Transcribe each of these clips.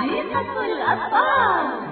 حديقة الأطفال.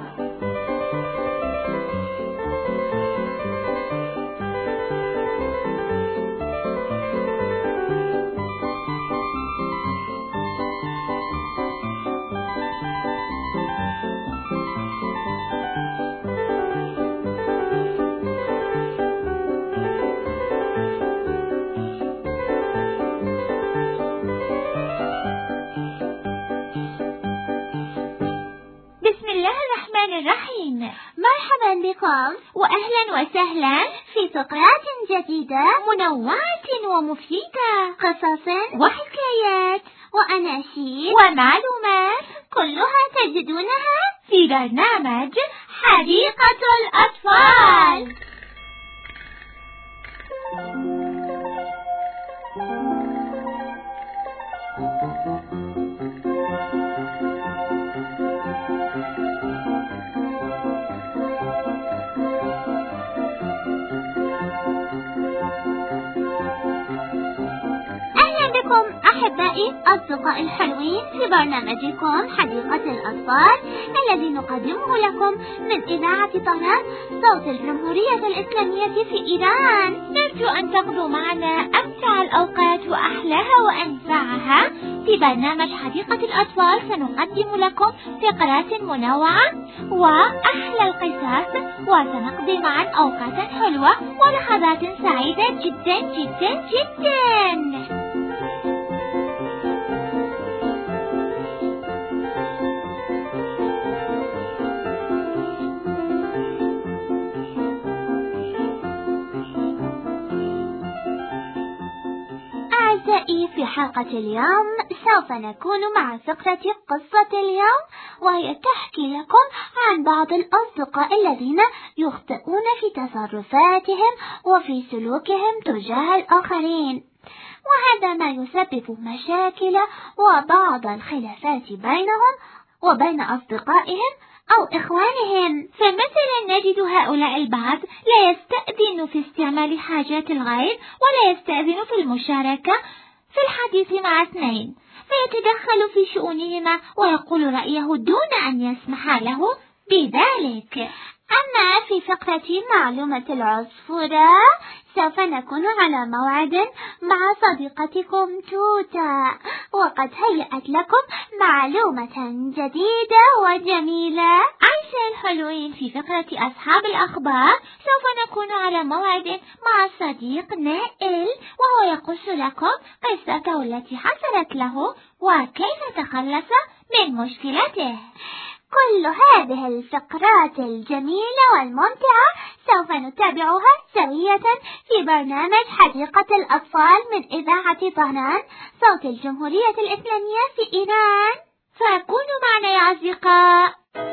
بسم الله الرحمن الرحيم. مرحبا بكم وأهلا وسهلا في فقرات جديدة منوعة ومفيدة، قصص وحكايات وأناشيد ومعلومات كلها تجدونها في برنامج حديقة الأطفال. أهلا بكم أحبائي أصدقائي الحلوين في برنامجكم حديقة الأطفال الذي نقدمه لكم من إذاعة طهران صوت الجمهورية الإسلامية في إيران. نرجو أن تقضوا معنا أمتع الأوقات وأحلاها وأنفعها في برنامج حديقة الأطفال. سنقدم لكم فقرات منوعة وأحلى القصص، وسنقضي معا أوقاتا حلوة ولحظات سعيدة جدا جدا جدا. أعزائي، في حلقة اليوم سوف نكون مع فقرة قصة اليوم، وهي تحكي لكم عن بعض الأصدقاء الذين يخطئون في تصرفاتهم وفي سلوكهم تجاه الآخرين، وهذا ما يسبب مشاكل وبعض الخلافات بينهم وبين أصدقائهم أو إخوانهم. فمثلا نجد هؤلاء البعض لا يستأذن في استعمال حاجات الغير، ولا يستأذن في المشاركة في الحديث مع اثنين، فيتدخل في شؤونهما ويقول رأيه دون أن يسمح له بذلك. أما في فقرة معلومة العصفورة سوف نكون على موعد مع صديقتكم توتا، وقد هيأت لكم معلومة جديدة وجميلة. أعزائي الحلوين، في فقرة أصحاب الأخبار سوف نكون على موعد مع صديق نائل، وهو يقص لكم قصته التي حصلت له وكيف تخلص من مشكلته. كل هذه الفقرات الجميلة والممتعة سوف نتابعها سوية في برنامج حديقة الأطفال من إذاعة طهران صوت الجمهورية الإسلامية في إيران. فكونوا معنا يا أصدقاء.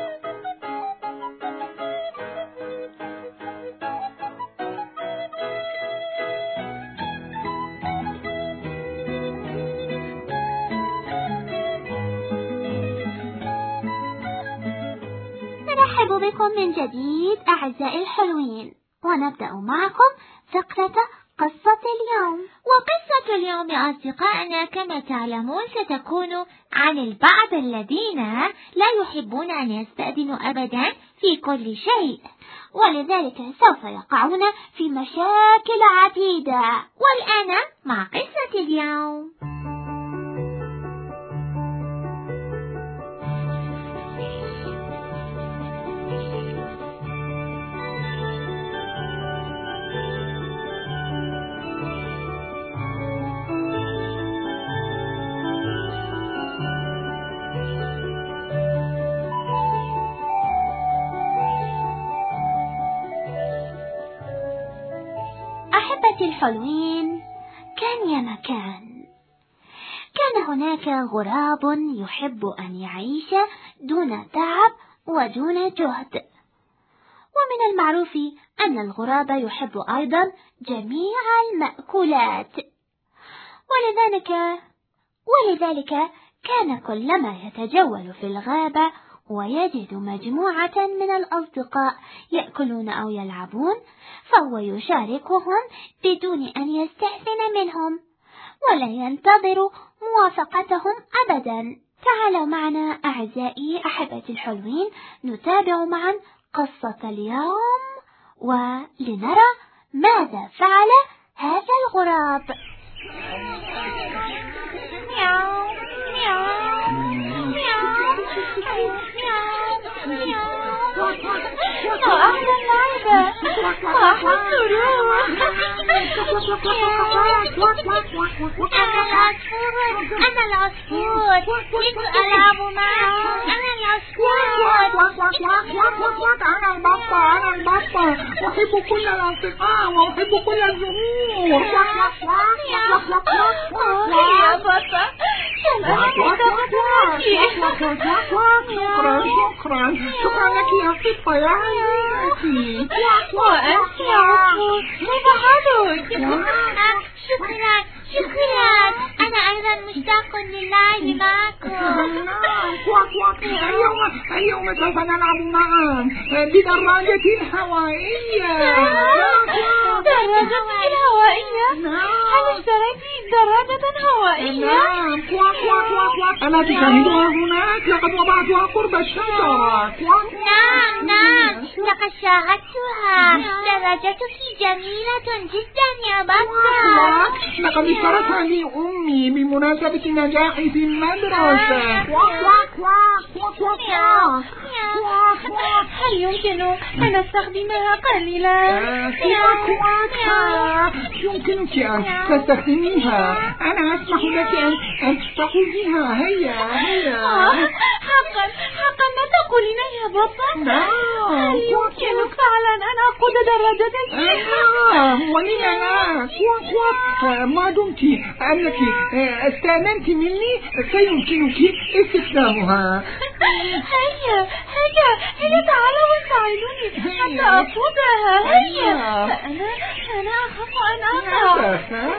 نرحب بكم من جديد أعزائي الحلوين، ونبدأ معكم فقرة قصة اليوم. وقصة اليوم يا أصدقائنا كما تعلمون ستكون عن البعض الذين لا يحبون أن يستأذنوا أبدا في كل شيء، ولذلك سوف يقعون في مشاكل عديدة. والآن مع قصة اليوم. أحبتي الحلوين، كان يا مكان كان هناك غراب يحب أن يعيش دون تعب ودون جهد، ومن المعروف أن الغراب يحب أيضا جميع المأكولات، ولذلك كان كلما يتجول في الغابة ويجد مجموعة من الأصدقاء يأكلون أو يلعبون فهو يشاركهم بدون أن يستأذن منهم ولا ينتظر موافقتهم أبدا. تعالوا معنا أعزائي أحبتي الحلوين نتابع معا قصة اليوم ولنرى ماذا فعل هذا الغراب. مياو مياو مياو مياو. أحلى اللعبة وأحلى السرور. أنا العصفور جئت ألعب معه. أنا العصفور. أنا البطة أحب كل الأصدقاء وأحب كل الزهور. يا بطة شكرا لك يا قطة يا حياتي. وأنت يا عصفور مبهدد. شكرا أنا أيضا مشتاق للعب معكم. اليوم سوف نلعب معا بدراجة هوائية. دراجة هوائية؟ هل اشتريت دراجة هوائية؟ نعم. ألا تشاهدها هناك؟ لقد وضعتها قرب الشجرة. نعم لقد شاهدتها. دراجتك جميلة جدا يا بطة. لقد اشترتها لي أمي بمناسبة نجاحي في المدرسة. هل يمكن أن أستخدمها قليلا؟ يمكنك أن تستخدميها. أنا أسمح لك أن تأخذيها. هيا. حقا ما تقولين يا بابا؟ هل يمكنك فعلا أن أخذ دراجتك؟ ولم لا. ما دمت أنك استأذنت مني سيمكنك استخدامها. هيا تعالوا وساعدوني حتى أخذها. هيا. أنا أخاف أن أقع.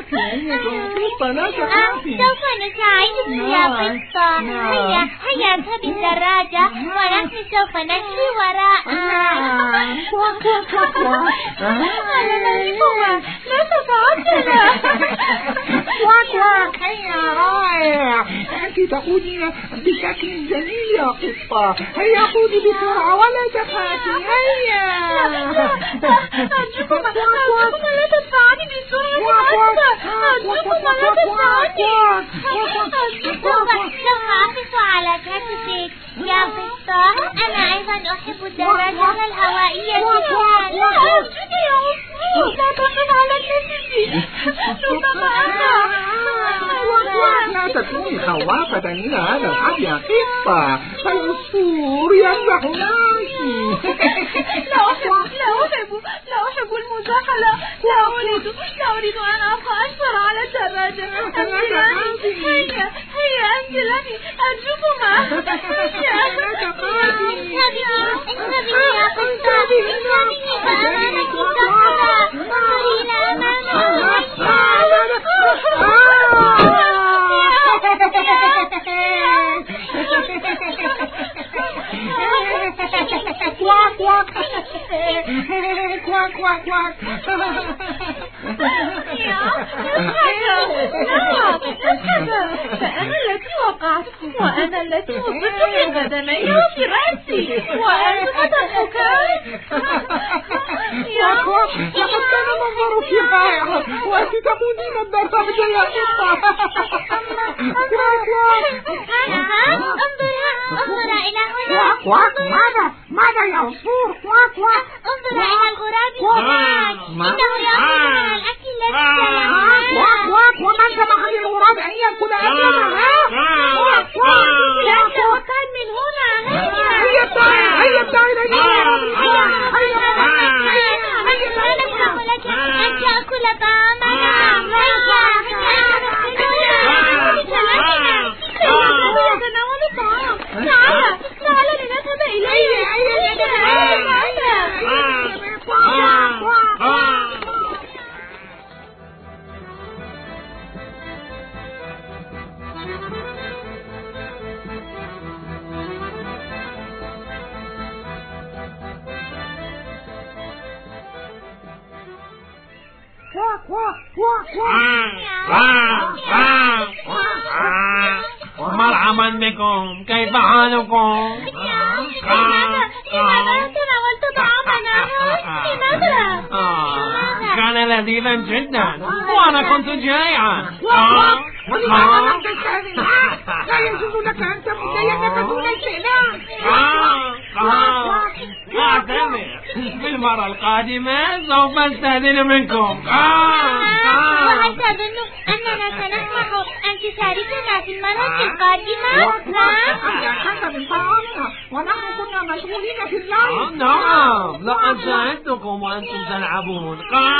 سوف نساعدك يا قطة. هيا اذهبي الدراجة ونحن سوف نجري وراءها. لا تتعطل. هيا رائع. أنت تقودين بشكل جميل يا قطة. هيا قودي بسرعة ولا تخافي. هيا. أرجوكم لا تدفعني بسرعة. أرجوكم لا تدفعني. سوف أقف على كتفك يا قطة. أنا أيضا أحب الدراجة الهوائية جدا. لا تقف على كتفي. لا تكوني خوافة إلى هذا الحد يا قطة. فالعصفور يمزح معي. لا أحب المزاح. لا أريد أن أبقى أشفر على الدراجة. هيا أنزلني أرجوكما. انتبهي يا قطة. انتبهي فأمامك الصخرة. إلى فأنا التي وقعت وأنا التي وصلت ببدني في رأسي وأنت تضحكان. لقد كان منظرك رائع وأنت تقودين الدراجة يا قطة. انظر إلى هنا. ماذا يا عصفور؟ انظر إلى الغراب هناك. إنه يأكل الأكل الذي ومن سمح للغراب أن يأكل أكلها؟ وكان من هنا. هيا أن تأكل طعامنا. تعال لنذهب إليه. وما العمل مرحبا بكم، كيف حالكم؟ لماذا تناولت طعامنا؟ لماذا؟ كان لذيذا جدا وأنا كنت جائعا. ولماذا لم تستأذن؟ لا يجوز لك أن تمد يدك دون استئذان. أعتذر، في المرة القادمة سوف أستأذن منكم. وهل تظن أننا سنسمح أن تشاركنا في المرة القادمة؟ حتى من طعامنا ونحن كنا مشغولين في اللعب. نعم، لقد ساعدتكم وأنتم تلعبون.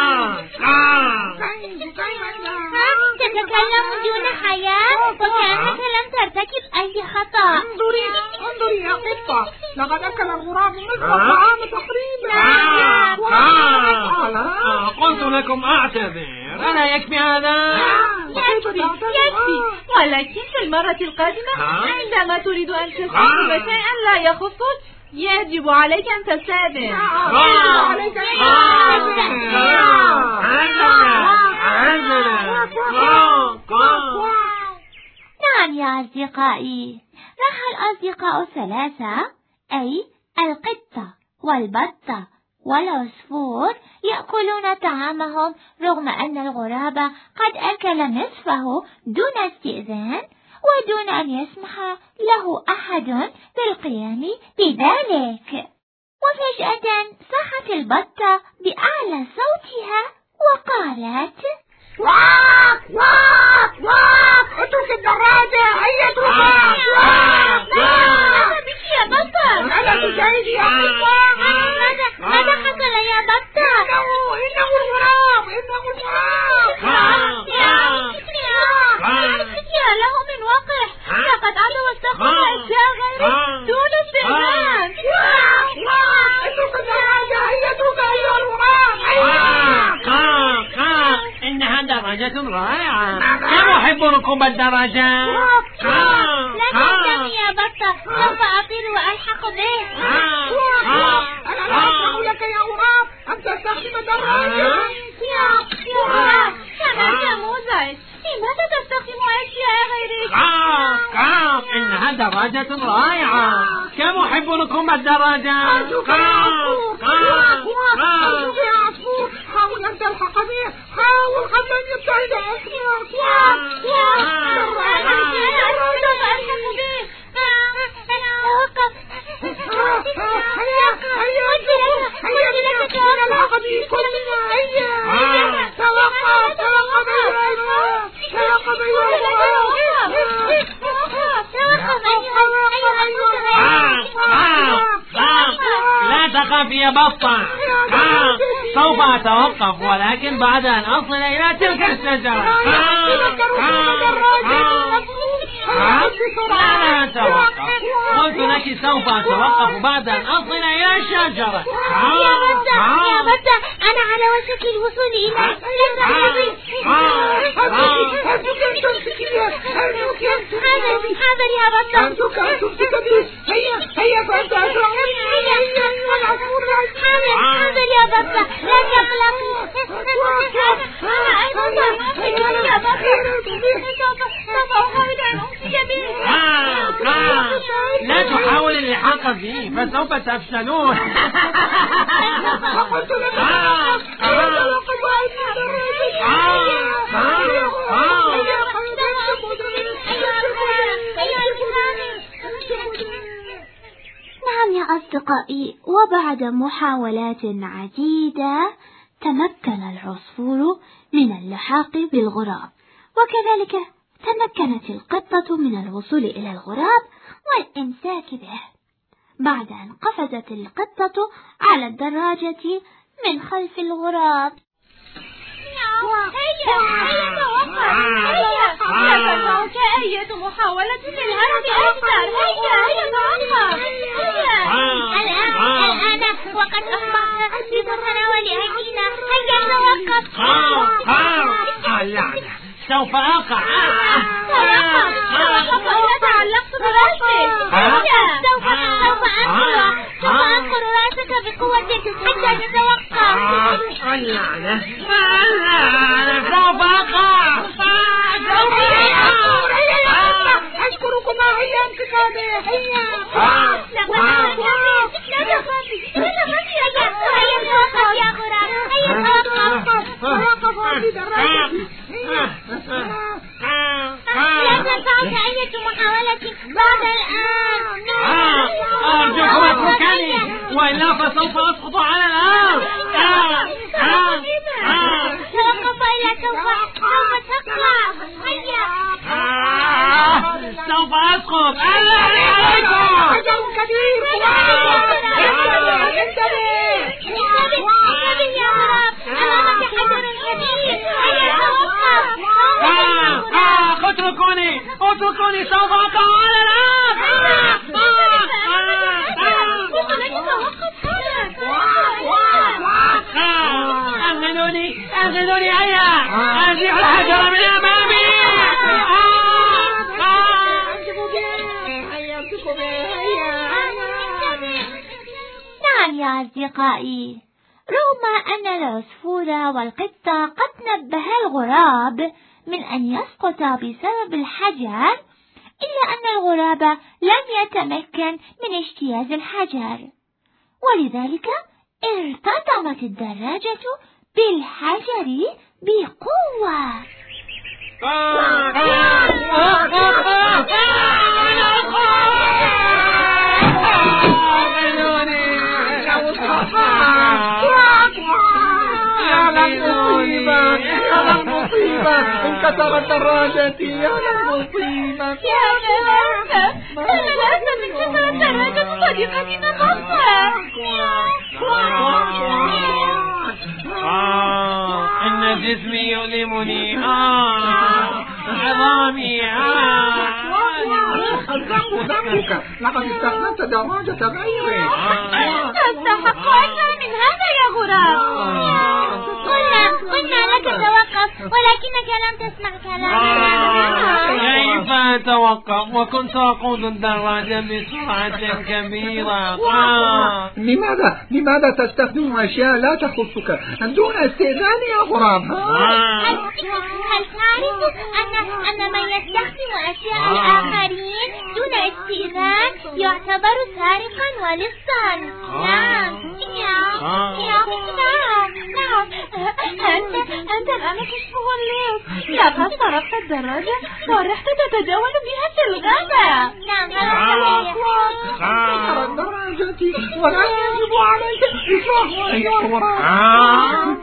تتكلم دون حياة وكأنك لم ترتكب أي خطأ. انظري يا قطة، لقد أكل الغراب نصف الطعام تقريبا. قلت لكم أعتذر، ألا يكفي هذا؟ يكفي، ولكن في المرة القادمة عندما تريد أن تشرب شيئا لا يخصك يجب عليك أن تستأذن. نعم يا أصدقائي، راح الأصدقاء الثلاثة أي القطة والبطة والعصفور يأكلون طعامهم رغم أن الغراب قد أكل نصفه دون استئذان ودون أن يسمح له أحد بالقيام بذلك. وفجأة صاحت البطة بأعلى صوتها وقالت: واك واك واك، اترك الدراجة، هيا اتركها. ماذا بك يا بطة؟ ألا تشاهدي يا قطة؟ ماذا حصل يا بطة؟ إنه الغراب. له من وقح، لقد عدوا استخدم أشياء غير دون استئذان. اترك الدراجة، هيا اتركها أيها الغراب. إنها دراجة رائعة، كم أحب ركوب الدراجة. لا تهتم يا بطة، سوف أطير وألحق به. أنا لا أسمح لك يا غراب أن تستخدم الدراجة. كمان مزعج، لماذا تستخدم أشياء غيرك؟ إنها دراجة رائعة، كم أحب ركوب الدراجة. يا عصفور، حاول أن تلحق به، حاول قبل أن يبتعد عنك. لا تخاف يا بطة، سوف أتوقف ولكن بعد أن أصل إلى تلك الشجرة. لا أتوقف، قلت لك سوف أتوقف بعد أن أصل إلى الشجرة. يا بطة، أنا على وشك الوصول إلى حاضر يا بطة. هيا فأنت أسرع مني. حاضر يا بطة، لا تقلقي. أنا أيضا يا بطة، سوف أحاول أن أمسك به. لا تحاول اللحاق بي فسوف تفشلون. قلت لك نعم يا أصدقائي، وبعد محاولات عديدة تمكن العصفور من اللحاق بالغراب، وكذلك تمكنت القطة من الوصول إلى الغراب والإمساك به، بعد أن قفزت القطة على الدراجة من خلف الغراب. هيا توقف، لا تنفعك أي محاولة للهرب أكثر. هيا الآن وقد أصبحنا بمتناول أيدينا، هيا توقف. اللعنة، سوف أقع. توقف ولا تعلقت برأسك. سوف أنقر رأسك بقوة حتى تتوقف. اللعنة، سوف أقع. أشكركما، هيا هناك أي محاولة بعد الآن. أرجوكم اتركني وإلا فسوف أسقط على الأرض. توقف إلا سوف تقع. هيا. سوف أسقط. الله عليكم. حجر كبير. انتبه يا غراب، أمامك حجر كبير. هيا توقف. اتركوني سوف أقع على الأرض. أنقذوني هيا. أزيح الحجر من أمامي. نعم يا أصدقائي، رغم أن العصفور والقطة قد نبه الغراب من أن يسقط بسبب الحجر، إلا أن الغراب لم يتمكن من اجتياز الحجر، ولذلك ارتطمت الدراجة بالحجر بقوة. يا المصيبة انكسرت دراجتي. يا المصيبة. يا للأسف انكسرت دراجة صديقتنا بطة. إن جسمي يؤلمني. عظامي. ذنبك، لقد استخدمت دراجة غيري. تستحق أكثر من هذا يا غراب. قلنا لك توقف، ولكنك لم تسمع كلامنا. كيف أتوقف وكنت أقود الدراجة بسرعة كبيرة؟ لماذا تستخدم أشياء لا تخصك دون استئذان يا غراب؟ هل تعرف أن من يستخدم أشياء الآخرين دون استئذان يعتبر سارقا ولصا؟ نعم. أنت الآن تشبه اللص. لقد سرقت الدراجة ورحت تتجول بها في الغابة. نعم. دراجتي ولا يجب عليك إصلاحها يا غراب.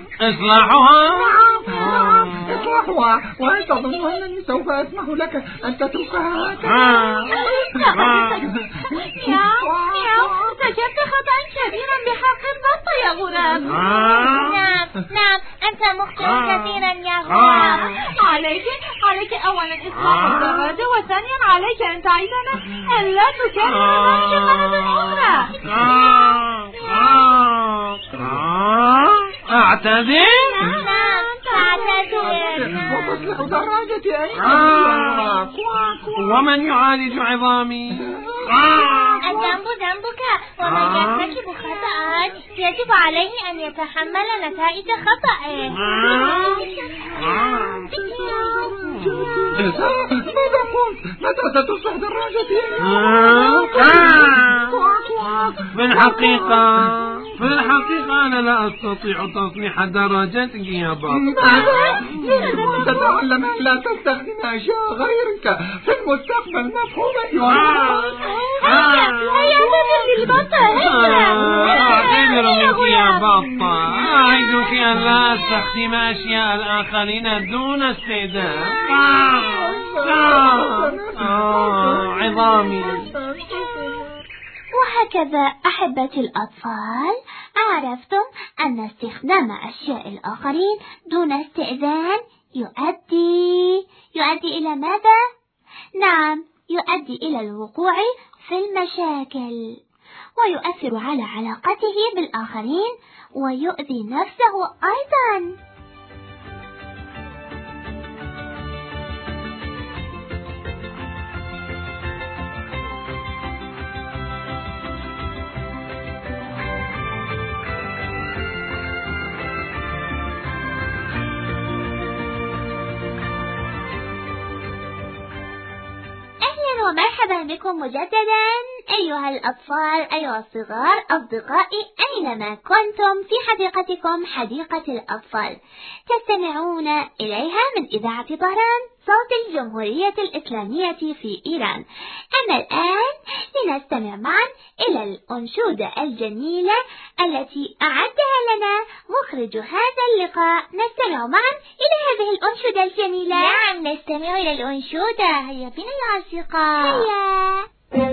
إصلاحها. وهل تظن أنني سوف أسمح لك أن تتركها هكذا؟ ارتكبت خطأ كبيرا بحق الضبط يا غراب. نعم أنت مخطئ كثيرا يا غراب. عليك أولا إصلاح الدراجة، وثانيا عليك أن تعيدنا أن لا تكرر ذلك مرة أخرى. أعتذر. وتصلح دراجتي أيضا. ومن يعالج عظامي؟ الذنب ذنبك، ومن يرتكب خطأ يجب عليه أن يتحمل نتائج خطأه. ماذا قلت؟ متى ستصلح دراجتي؟ في الحقيقة أنا لا أستطيع تصليح دراجتك يا بابا. تتعلم أن لا تستخدم أشياء غيرك في المستقبل. مفهوم أعتذر منك يا بابا. أعدك أن لا أستخدم أشياء الآخرين دون استئذان. عظامي. وهكذا أحبتي الأطفال، عرفتم أن استخدام أشياء الآخرين دون استئذان يؤدي إلى ماذا؟ نعم، يؤدي إلى الوقوع في المشاكل، ويؤثر على علاقته بالآخرين، ويؤذي نفسه أيضا. ومرحبا بكم مجددا. أيها الأطفال، أيها الصغار، أصدقائي، أينما كنتم في حديقتكم حديقة الأطفال تستمعون إليها من إذاعة طهران صوت الجمهورية الإسلامية في إيران. أما الآن لنستمع معا إلى الأنشودة الجميلة التي أعدها لنا مخرج هذا اللقاء. نستمع معا إلى هذه الأنشودة الجميلة. نعم، نستمع إلى الأنشودة. هيا بنا يا أصدقاء. هيا.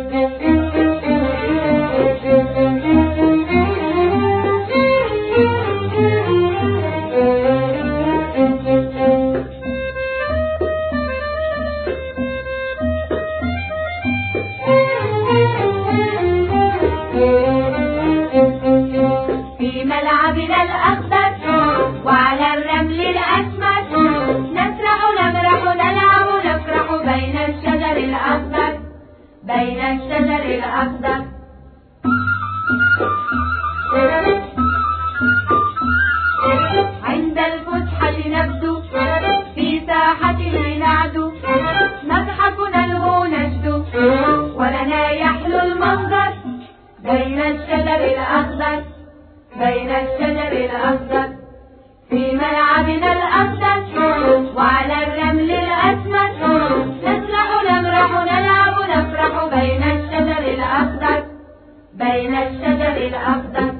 في ملعبنا الأخضر وعلى الرمل الأسمر نسرح نمرح نلعب نفرح بين الشجر الأخضر بين الشجر الأخضر. عند الفسحة نبدو في ساحتنا نعدو نضحك نلهو نجدو ولنا يحلو المنظر بين الشجر الأخضر بين الشجر الأخضر. في ملعبنا الأخضر وعلى الرمل الأسمر نسرح نمرح نلعب نفرح بين الشجر الأخضر بين الشجر الأخضر.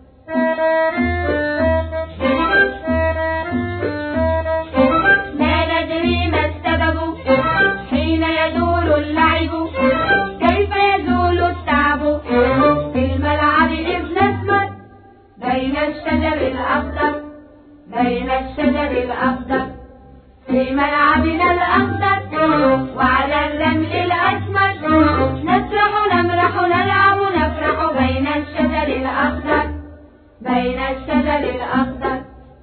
لا ندري ما السبب حين يدور اللعب كيف يزول التعب في الملعب إذ نسمر بين الشجر الأخضر بين الشجر الأخضر. في ملعبنا الأخضر وعلى الرمل الأسمر نسرح نمرح نلعب نفرح بين الشجر الأخضر بين الشجر الأخضر.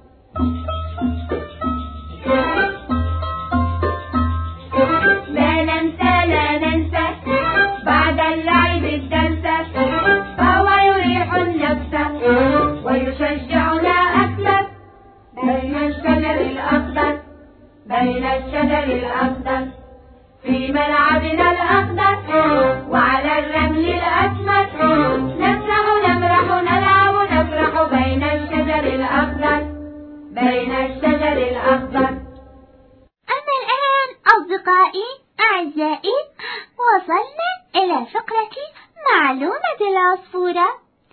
لا ننسى بعد اللعب الدرس فهو يريح النفس ويشجعنا أكثر بين الشجر الأخضر بين الشجر الأخضر. في ملعبنا الأخضر وعلى الرمل الأسمر نسرح نمرح نلعب نفرح بين الشجر الأخضر بين الشجر الأخضر. أما الآن أصدقائي أعزائي وصلنا إلى فقرة معلومة العصفورة.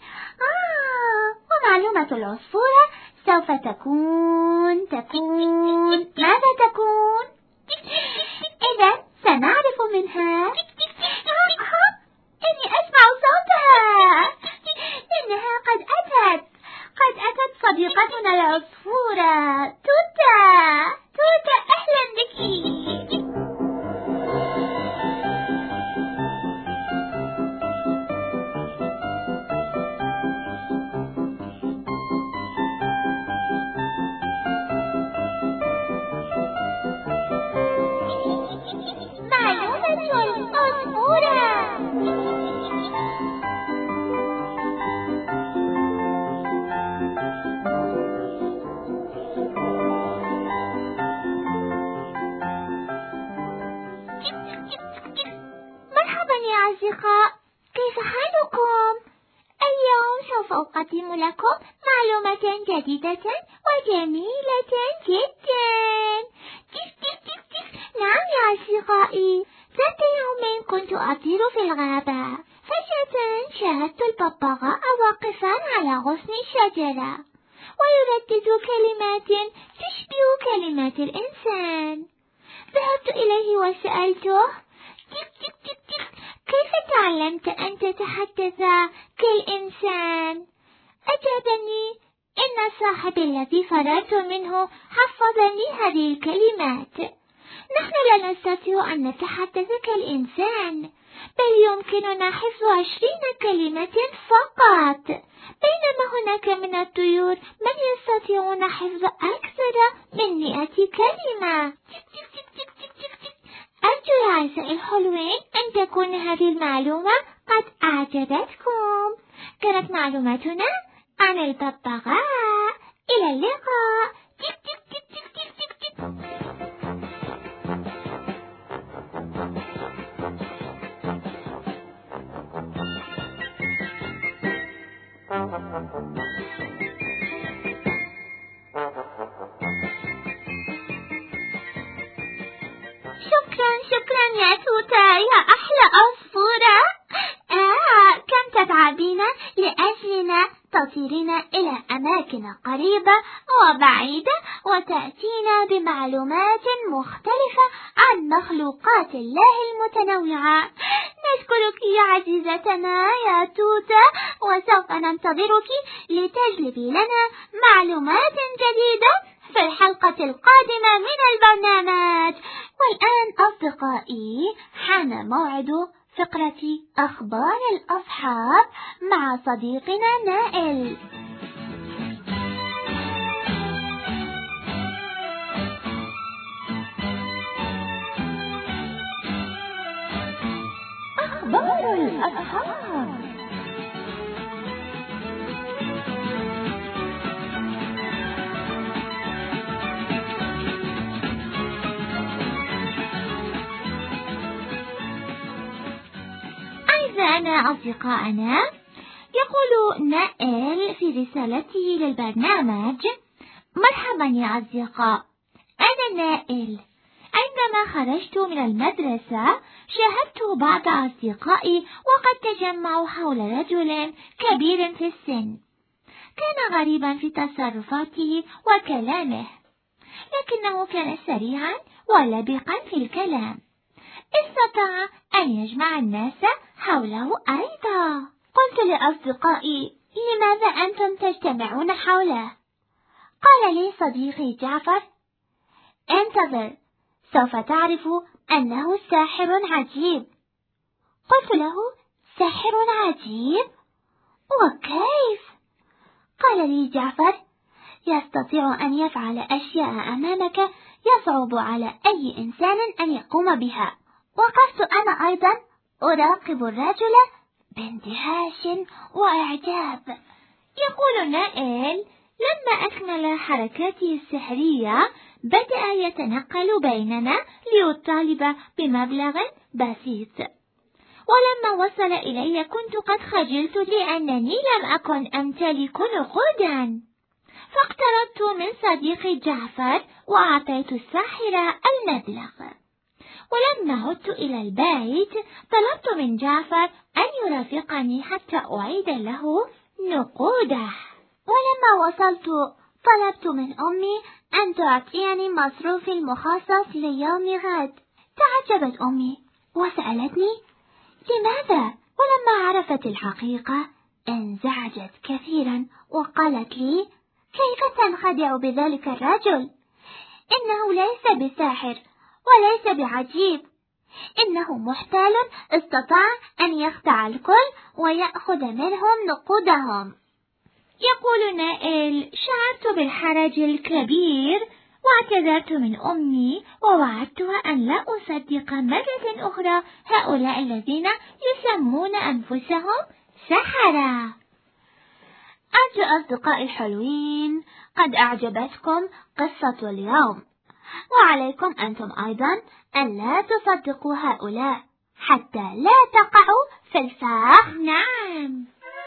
ومعلومة العصفورة سوف تكون ماذا تكون؟ إذا سنعرف منها. إني أسمع صوتها، إنها قد أتت صديقتنا العصفورة توتا. أهلا بك. مرحبا يا أصدقاء، كيف حالكم؟ اليوم سوف أقدم لكم معلومة جديدة وجميلة جدا. نعم يا أصدقائي، ذات يوم كنت أطير في الغابة، فجأة شاهدت الببغاء واقفا على غصن الشجرة ويردد كلمات تشبه كلمات الإنسان. ذهبت إليه وسألته: كيف تعلمت أن تتحدث كالإنسان؟ أجابني: إن صاحبي الذي فررت منه حفظني هذه الكلمات. نحن لا نستطيع أن نتحدث كالإنسان، بل يمكننا حفظ 20 كلمة فقط، بينما هناك من الطيور من يستطيعون حفظ أكثر من 100 كلمة. أرجو يا أعزائي الحلوين أن تكون هذه المعلومة قد أعجبتكم. كانت معلوماتنا عن الببغاء. إلى اللقاء. يا توتة يا أحلى عصفورة. كم تتعبين لأجلنا، تطيرين إلى أماكن قريبة وبعيدة وتأتين بمعلومات مختلفة عن مخلوقات الله المتنوعة. نشكرك يا عزيزتنا يا توتة، وسوف ننتظرك لتجلبي لنا معلومات جديدة في الحلقة القادمة من البرنامج. والآن أصدقائي حان موعد فقرة أخبار الأصحاب مع صديقنا نائل. أخبار الأصحاب. أعزائنا أصدقائنا، يقول نائل في رسالته للبرنامج: مرحبا يا أصدقاء، أنا نائل. عندما خرجت من المدرسة شاهدت بعض أصدقائي وقد تجمعوا حول رجل كبير في السن. كان غريبا في تصرفاته وكلامه، لكنه كان سريعا ولبقا في الكلام. استطاع أن يجمع الناس حوله أيضا. قلت لأصدقائي: لماذا أنتم تجتمعون حوله؟ قال لي صديقي جعفر: انتظر، سوف تعرف أنه ساحر عجيب. قلت له: ساحر عجيب؟ وكيف؟ قال لي جعفر: يستطيع أن يفعل أشياء أمامك يصعب على أي إنسان أن يقوم بها. وقفت أنا أيضا أراقب الرجل باندهاش وإعجاب. يقول نائل: لما أكمل حركاته السحرية بدأ يتنقل بيننا ليطالب بمبلغ بسيط، ولما وصل إلي كنت قد خجلت لأنني لم أكن أمتلك نقودا، فاقتربت من صديقي جعفر وأعطيت الساحر المبلغ. ولما عدت إلى البيت طلبت من جعفر أن يرافقني حتى أعيد له نقوده. ولما وصلت طلبت من أمي أن تعطيني مصروفي المخصص ليوم غد. تعجبت أمي وسألتني: لماذا؟ ولما عرفت الحقيقة انزعجت كثيرا وقالت لي: كيف تنخدع بذلك الرجل؟ إنه ليس بساحر وليس بعجيب، إنه محتال استطاع أن يخدع الكل ويأخذ منهم نقودهم. يقول نائل: شعرت بالحرج الكبير واعتذرت من أمي ووعدتها أن لا أصدق مرة أخرى هؤلاء الذين يسمون أنفسهم سحرة. أرجو أصدقائي الحلوين قد أعجبتكم قصة اليوم، وعليكم أنتم أيضا أن لا تصدقوا هؤلاء حتى لا تقعوا في الفخ. نعم.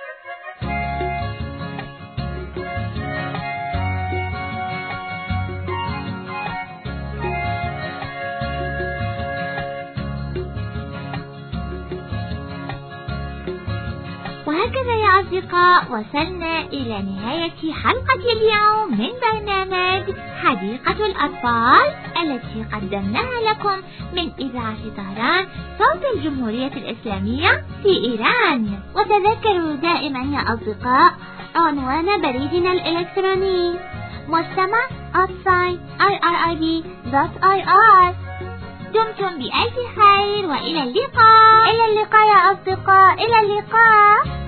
وهكذا يا أصدقاء وصلنا إلى نهاية حلقة اليوم من برنامج حديقة الأطفال التي قدمناها لكم من إذاعة طهران صوت الجمهورية الإسلامية في إيران. وتذكروا دائما يا أصدقاء عنوان بريدنا الإلكتروني mustama@irib.ir. دمتم بألف خير وإلى اللقاء. إلى اللقاء يا أصدقاء، إلى اللقاء.